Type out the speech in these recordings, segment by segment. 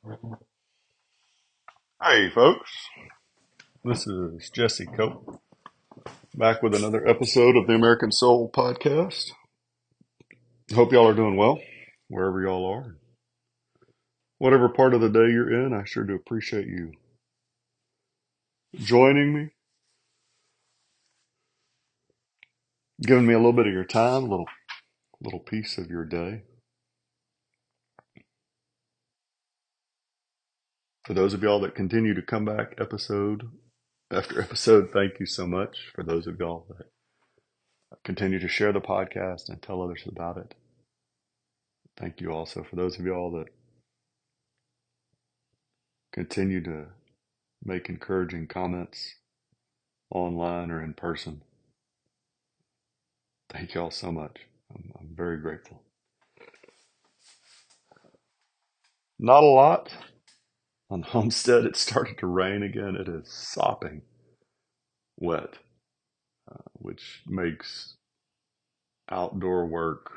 Hey, folks. This is Jesse Cope back with another episode of the American Soul Podcast. Hope y'all are doing well, wherever y'all are. Whatever part of the day you're in, I sure do appreciate you joining me, giving me a little bit of your time, a little piece of your day. For those of y'all that continue to come back episode after episode, thank you so much. For those of y'all that continue to share the podcast and tell others about it, thank you also. For those of y'all that continue to make encouraging comments online or in person, thank y'all so much. I'm very grateful. Not a lot. On Homestead, it started to rain again. It is sopping wet, which makes outdoor work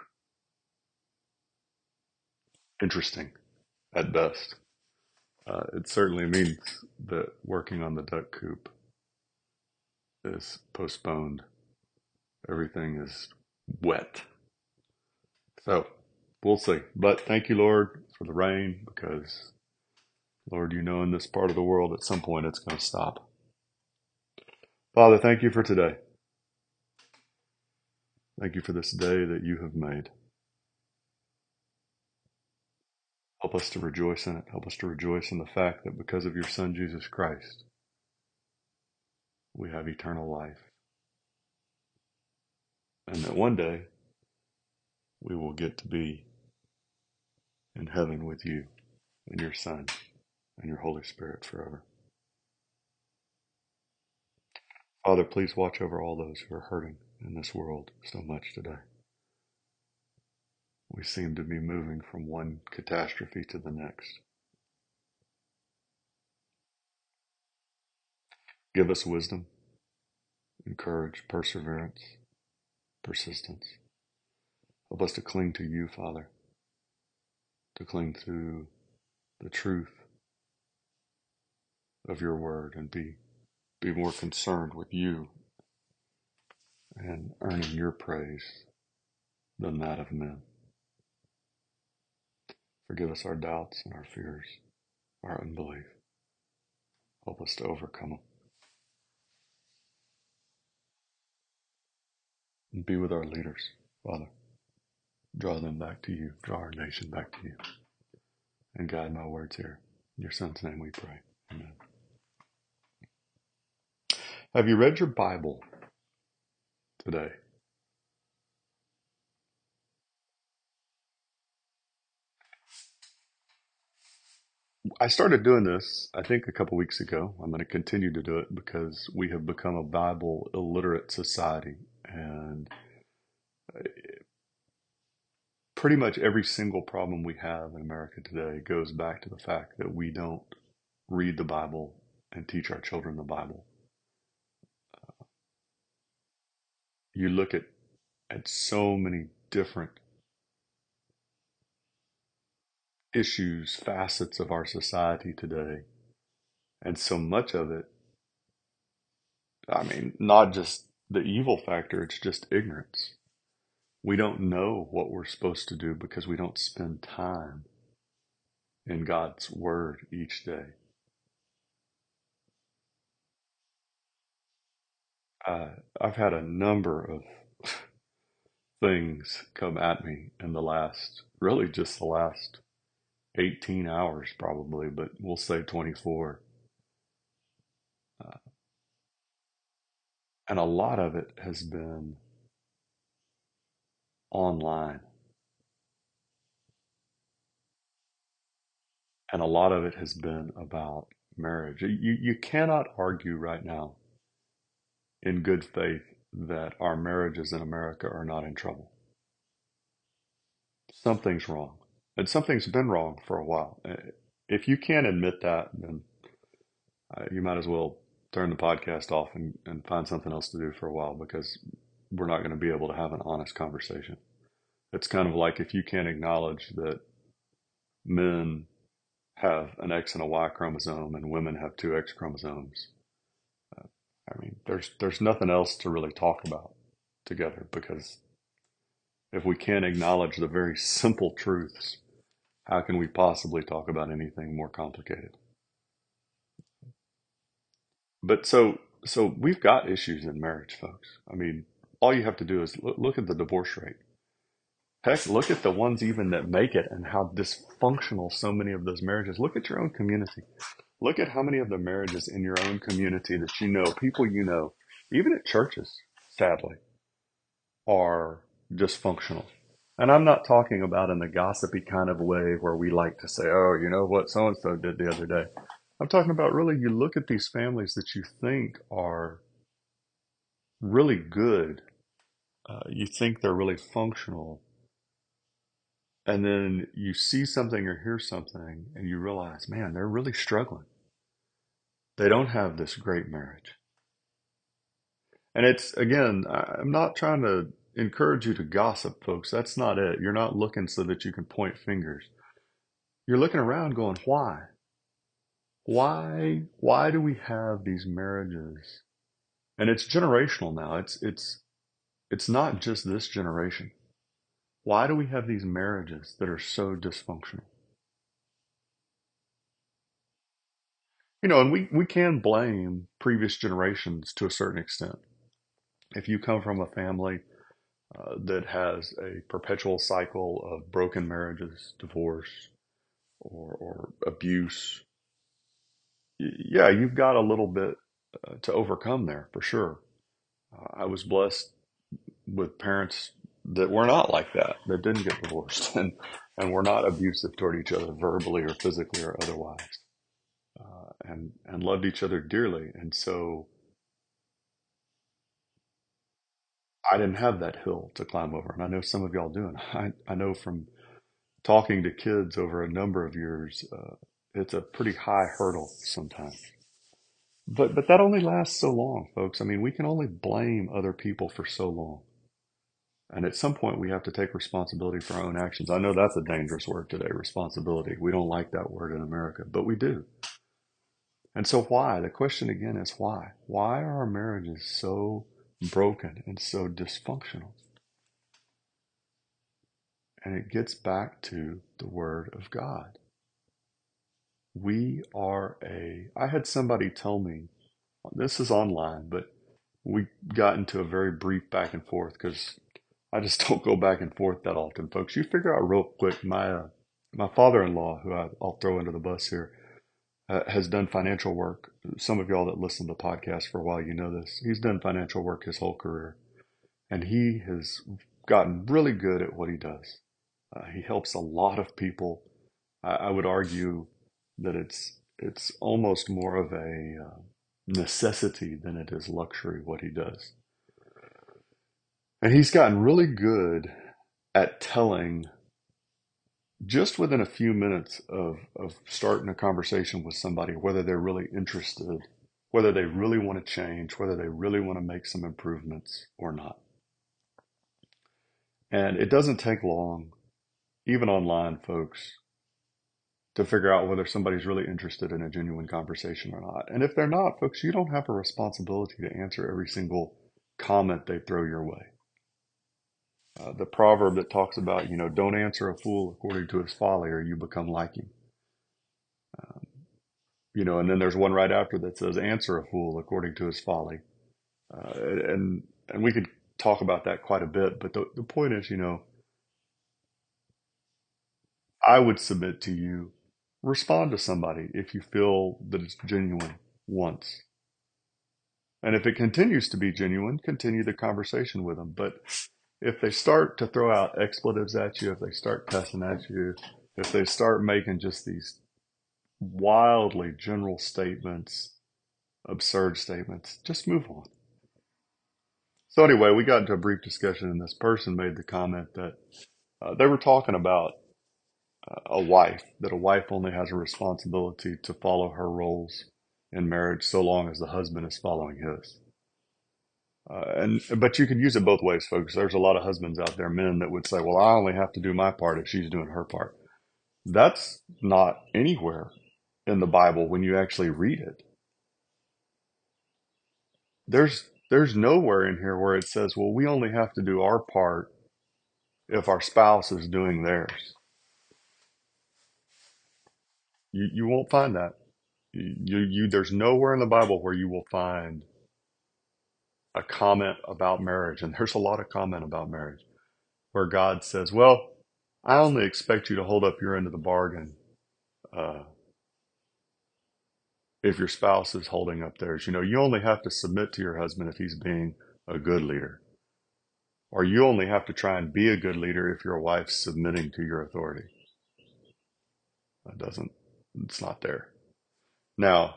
interesting at best. It certainly means that working on the duck coop is postponed. Everything is wet. So we'll see. But thank you, Lord, for the rain, because, Lord, you know in this part of the world at some point it's going to stop. Father, thank you for today. Thank you for this day that you have made. Help us to rejoice in it. Help us to rejoice in the fact that because of your Son, Jesus Christ, we have eternal life. And that one day we will get to be in heaven with you and your Son and your Holy Spirit forever. Father, please watch over all those who are hurting in this world so much today. We seem to be moving from one catastrophe to the next. Give us wisdom, courage, perseverance, persistence. Help us to cling to you, Father, to cling to the truth of your word and be more concerned with you and earning your praise than that of men. Forgive us our doubts and our fears, our unbelief. Help us to overcome them. And be with our leaders, Father. Draw them back to you. Draw our nation back to you. And guide my words here. In your Son's name we pray. Amen. Have you read your Bible today? I started doing this, I think, a couple weeks ago. I'm going to continue to do it because we have become a Bible illiterate society. And pretty much every single problem we have in America today goes back to the fact that we don't read the Bible and teach our children the Bible. You look at so many different issues, facets of our society today, and so much of it, I mean, not just the evil factor, it's just ignorance. We don't know what we're supposed to do because we don't spend time in God's Word each day. I've had a number of things come at me in really just the last 18 hours probably, but we'll say 24. Uh, and a lot of it has been online. And a lot of it has been about marriage. You cannot argue right now in good faith that our marriages in America are not in trouble. Something's wrong. And something's been wrong for a while. If you can't admit that, then you might as well turn the podcast off and find something else to do for a while, because we're not going to be able to have an honest conversation. It's kind of like if you can't acknowledge that men have an X and a Y chromosome and women have two X chromosomes. I mean, there's nothing else to really talk about together, because if we can't acknowledge the very simple truths, how can we possibly talk about anything more complicated? But so we've got issues in marriage, folks. I mean, all you have to do is look at the divorce rate. Heck, look at the ones even that make it and how dysfunctional so many of those marriages. Look at your own community. Look at how many of the marriages in your own community that you know, people you know, even at churches, sadly, are dysfunctional. And I'm not talking about in the gossipy kind of way where we like to say, oh, you know what so and so did the other day. I'm talking about really, you look at these families that you think are really good, you think they're really functional, and then you see something or hear something and you realize, man, they're really struggling. They don't have this great marriage. And it's, again, I'm not trying to encourage you to gossip, folks. That's not it. You're not looking so that you can point fingers. You're looking around going, why? Why do we have these marriages? And it's generational now. It's not just this generation. Why do we have these marriages that are so dysfunctional? You know, and we can blame previous generations to a certain extent. If you come from a family that has a perpetual cycle of broken marriages, divorce, or abuse, yeah, you've got a little bit to overcome there for sure. I was blessed with parents that were not like that, that didn't get divorced and were not abusive toward each other verbally or physically or otherwise, and loved each other dearly. And so I didn't have that hill to climb over. And I know some of y'all do. And I know from talking to kids over a number of years, it's a pretty high hurdle sometimes. But that only lasts so long, folks. I mean, we can only blame other people for so long. And at some point, we have to take responsibility for our own actions. I know that's a dangerous word today, responsibility. We don't like that word in America, but we do. And so why? The question again is why? Why are our marriages so broken and so dysfunctional? And it gets back to the Word of God. I had somebody tell me, this is online, but we got into a very brief back and forth because I just don't go back and forth that often, folks. You figure out real quick, my father-in-law, who I'll throw into the bus here, has done financial work. Some of y'all that listen to the podcast for a while, you know this. He's done financial work his whole career, and he has gotten really good at what he does. He helps a lot of people. I would argue that it's almost more of a necessity than it is luxury what he does. And he's gotten really good at telling, just within a few minutes of starting a conversation with somebody, whether they're really interested, whether they really want to change, whether they really want to make some improvements or not. And it doesn't take long, even online, folks, to figure out whether somebody's really interested in a genuine conversation or not. And if they're not, folks, you don't have a responsibility to answer every single comment they throw your way. The proverb that talks about, don't answer a fool according to his folly or you become like him. Um, and then there's one right after that says, answer a fool according to his folly. And we could talk about that quite a bit, but the point is, I would submit to you, respond to somebody if you feel that it's genuine once. And if it continues to be genuine, continue the conversation with them. But if they start to throw out expletives at you, if they start cussing at you, if they start making just these wildly general statements, absurd statements, just move on. So anyway, we got into a brief discussion and this person made the comment that they were talking about that a wife only has a responsibility to follow her roles in marriage so long as the husband is following his. But you could use it both ways, folks. There's a lot of husbands out there, men, that would say, well, I only have to do my part if she's doing her part. That's not anywhere in the Bible when you actually read it. There's nowhere in here where it says, well, we only have to do our part if our spouse is doing theirs. You won't find that. There's nowhere in the Bible where you will find a comment about marriage, and there's a lot of comment about marriage, where God says, well, I only expect you to hold up your end of the bargain uh, if your spouse is holding up theirs. You only have to submit to your husband if he's being a good leader. Or you only have to try and be a good leader if your wife's submitting to your authority. It's not there. Now,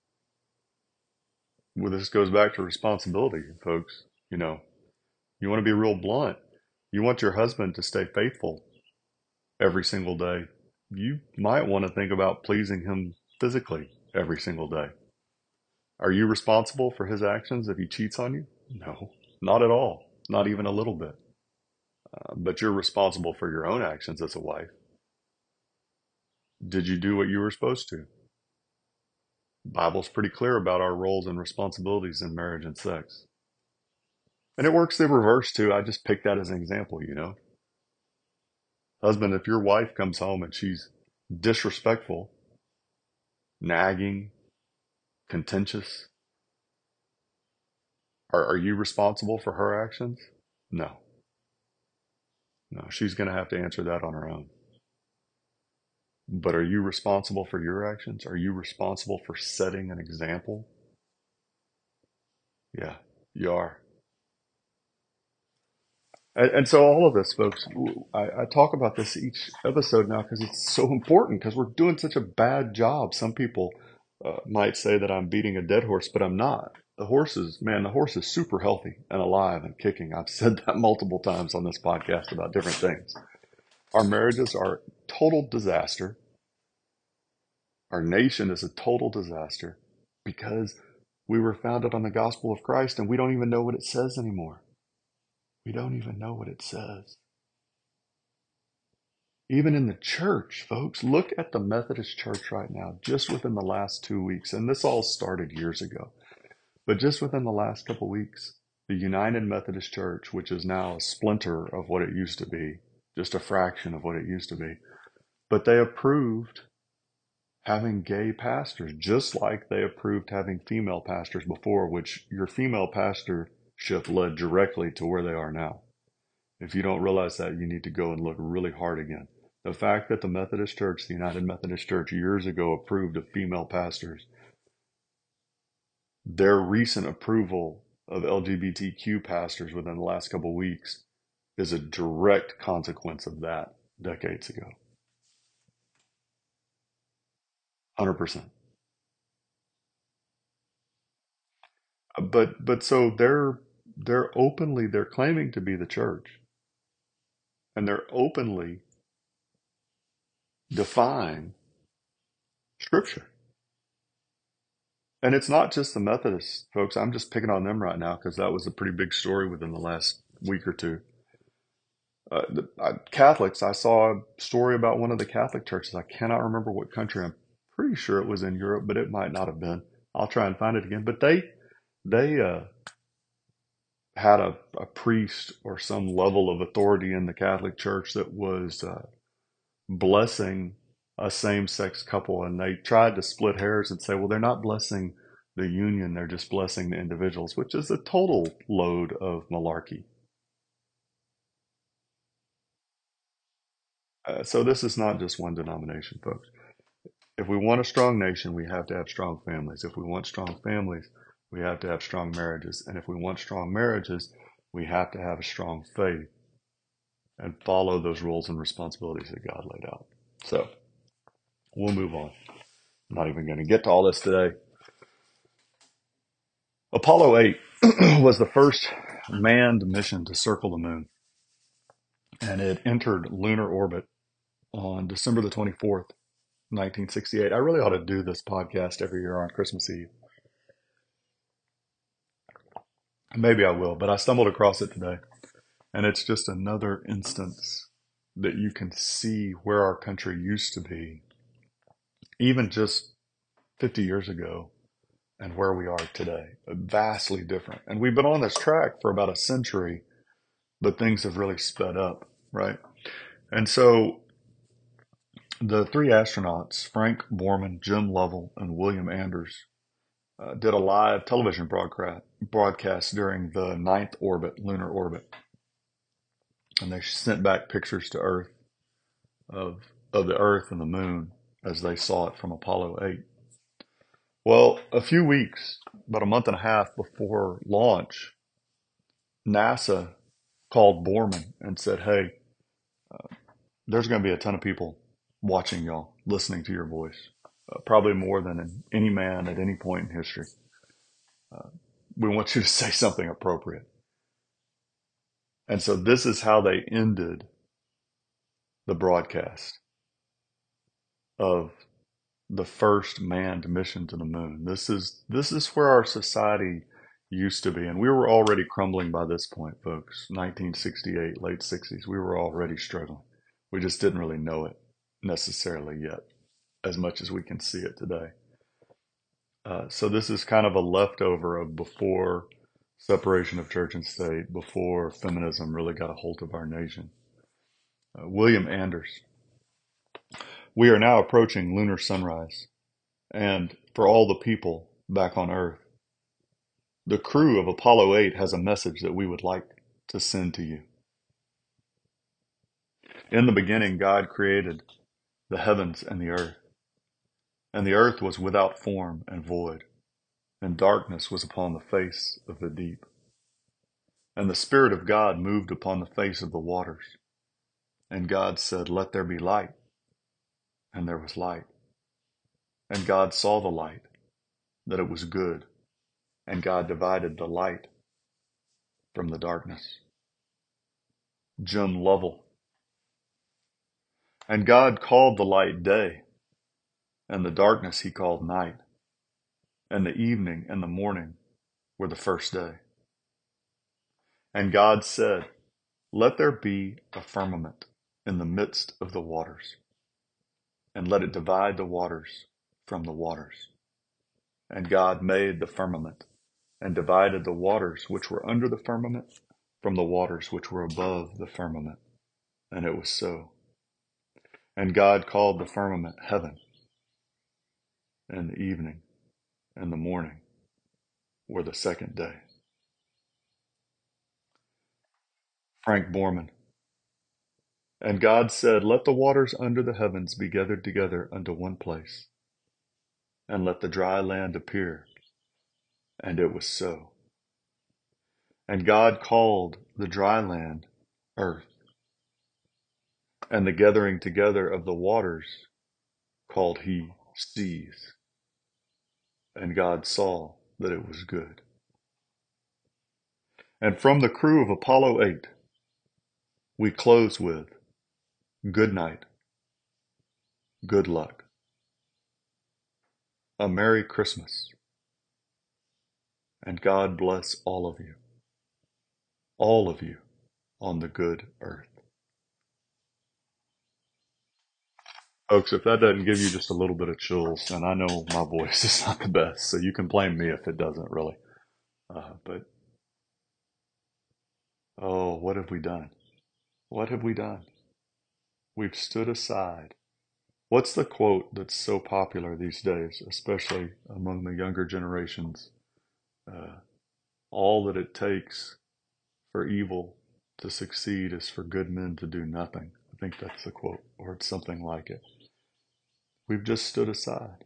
well, this goes back to responsibility, folks. You want to be real blunt. You want your husband to stay faithful every single day. You might want to think about pleasing him physically every single day. Are you responsible for his actions if he cheats on you? No, not at all. Not even a little bit. But you're responsible for your own actions as a wife. Did you do what you were supposed to? The Bible's pretty clear about our roles and responsibilities in marriage and sex. And it works the reverse too. I just picked that as an example. Husband, if your wife comes home and she's disrespectful, nagging, contentious, are you responsible for her actions? No. No, she's going to have to answer that on her own. But are you responsible for your actions? Are you responsible for setting an example? Yeah, you are. And so all of this, folks, I talk about this each episode now because it's so important because we're doing such a bad job. Some people might say that I'm beating a dead horse, but I'm not. The horse is super healthy and alive and kicking. I've said that multiple times on this podcast about different things. Our marriages are a total disaster. Our nation is a total disaster because we were founded on the gospel of Christ and we don't even know what it says anymore. We don't even know what it says. Even in the church, folks, look at the Methodist Church right now, just within the last 2 weeks. And this all started years ago, but just within the last couple weeks, the United Methodist Church, which is now a splinter of what it used to be, just a fraction of what it used to be, but they approved having gay pastors, just like they approved having female pastors before, which your female pastorship led directly to where they are now. If you don't realize that, you need to go and look really hard again. The fact that the Methodist Church, the United Methodist Church, years ago approved of female pastors, their recent approval of LGBTQ pastors within the last couple of weeks is a direct consequence of that decades ago. 100%. But so they're claiming to be the church and they're openly defying scripture. And it's not just the Methodists, folks. I'm just picking on them right now because that was a pretty big story within the last week or two. Catholics, I saw a story about one of the Catholic churches. I cannot remember what country. I'm pretty sure it was in Europe, but it might not have been. I'll try and find it again. But they had a priest or some level of authority in the Catholic Church that was blessing a same-sex couple, and they tried to split hairs and say, well, they're not blessing the union, they're just blessing the individuals, which is a total load of malarkey. So this is not just one denomination, folks. If we want a strong nation, we have to have strong families. If we want strong families, we have to have strong marriages. And if we want strong marriages, we have to have a strong faith and follow those rules and responsibilities that God laid out. So we'll move on. I'm not even going to get to all this today. Apollo 8 was the first manned mission to circle the moon, and it entered lunar orbit on December the 24th, 1968. I really ought to do this podcast every year on Christmas Eve. Maybe I will, but I stumbled across it today, and it's just another instance that you can see where our country used to be, even just 50 years ago, and where we are today. Vastly different. And we've been on this track for about a century, but things have really sped up, right? And so the three astronauts, Frank Borman, Jim Lovell, and William Anders, did a live television broadcast during the ninth orbit, lunar orbit. And they sent back pictures to Earth of the Earth and the moon as they saw it from Apollo 8. Well, a few weeks, about a month and a half before launch, NASA called Borman and said, hey, there's going to be a ton of people watching y'all, listening to your voice, probably more than any man at any point in history. We want you to say something appropriate. And so this is how they ended the broadcast of the first manned mission to the moon. This is where our society used to be, and we were already crumbling by this point, folks. 1968, late 60s, we were already struggling. We just didn't really know it necessarily yet, as much as we can see it today. So this is kind of a leftover of before separation of church and state, before feminism really got a hold of our nation. William Anders. We are now approaching lunar sunrise, and for all the people back on Earth, the crew of Apollo 8 has a message that we would like to send to you. In the beginning, God created the heavens and the earth was without form and void, and darkness was upon the face of the deep. And the Spirit of God moved upon the face of the waters. And God said, let there be light. And there was light. And God saw the light, that it was good. And God divided the light from the darkness. Jim Lovell. And God called the light day, and the darkness he called night. And the evening and the morning were the first day. And God said, let there be a firmament in the midst of the waters, and let it divide the waters from the waters. And God made the firmament, and divided the waters which were under the firmament from the waters which were above the firmament. And it was so. And God called the firmament heaven. And the evening and the morning were the second day. Frank Borman. And God said, let the waters under the heavens be gathered together unto one place, and let the dry land appear. And it was so. And God called the dry land earth, and the gathering together of the waters called he seas. And God saw that it was good. And from the crew of Apollo 8, we close with good night, good luck, a Merry Christmas, and God bless all of you on the good earth. Folks, if that doesn't give you just a little bit of chills, and I know my voice is not the best, so you can blame me if it doesn't really. But, oh, what have we done? What have we done? We've stood aside. What's the quote that's so popular these days, especially among the younger generations? All that it takes for evil to succeed is for good men to do nothing. I think that's the quote, or it's something like it. We've just stood aside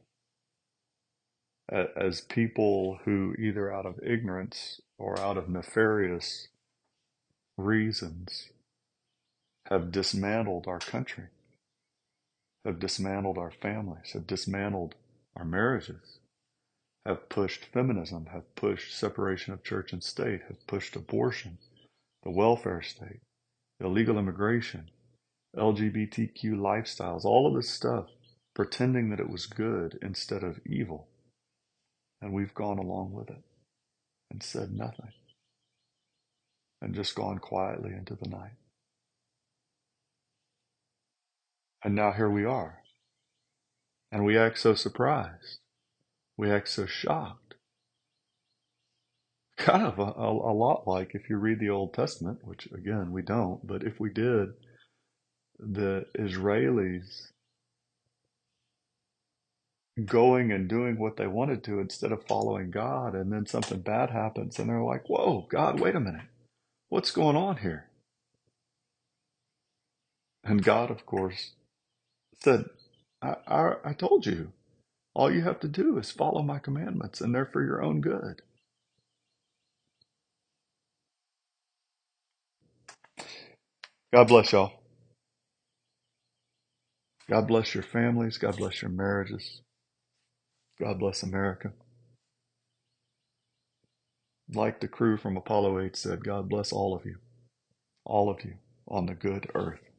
as people who, either out of ignorance or out of nefarious reasons, have dismantled our country, have dismantled our families, have dismantled our marriages, have pushed feminism, have pushed separation of church and state, have pushed abortion, the welfare state, illegal immigration, LGBTQ lifestyles, all of this stuff, pretending that it was good instead of evil. And we've gone along with it and said nothing and just gone quietly into the night. And now here we are. And we act so surprised. We act so shocked. Kind of a lot like if you read the Old Testament, which again we don't, but if we did, the Israelis going and doing what they wanted to instead of following God, and then something bad happens, and they're like, "Whoa, God, wait a minute, what's going on here?" And God, of course, said, I told you, all you have to do is follow my commandments, and they're for your own good." God bless y'all. God bless your families. God bless your marriages. God bless America. Like the crew from Apollo 8 said, God bless all of you on the good earth.